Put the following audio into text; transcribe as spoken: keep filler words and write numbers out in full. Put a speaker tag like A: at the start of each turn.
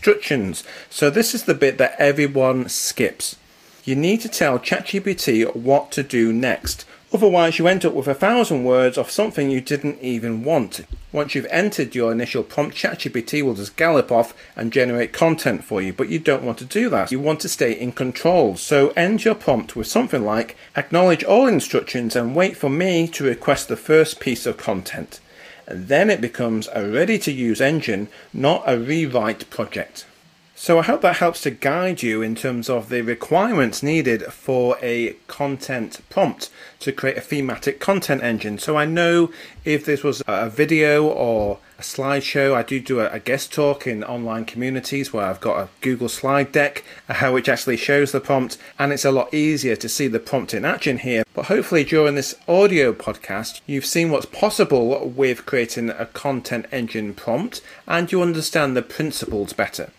A: instructions. So this is the bit that everyone skips. You need to tell ChatGPT what to do next. Otherwise you end up with a thousand words of something you didn't even want. Once you've entered your initial prompt, ChatGPT will just gallop off and generate content for you, but you don't want to do that. You want to stay in control. So end your prompt with something like, acknowledge all instructions and wait for me to request the first piece of content. And then it becomes a ready-to-use engine, not a rewrite project. So I hope that helps to guide you in terms of the requirements needed for a content prompt to create a thematic content engine. So I know if this was a video or a slideshow, I do do a, a guest talk in online communities where I've got a Google slide deck uh, which actually shows the prompt, and it's a lot easier to see the prompt in action here. But hopefully during this audio podcast, you've seen what's possible with creating a content engine prompt and you understand the principles better.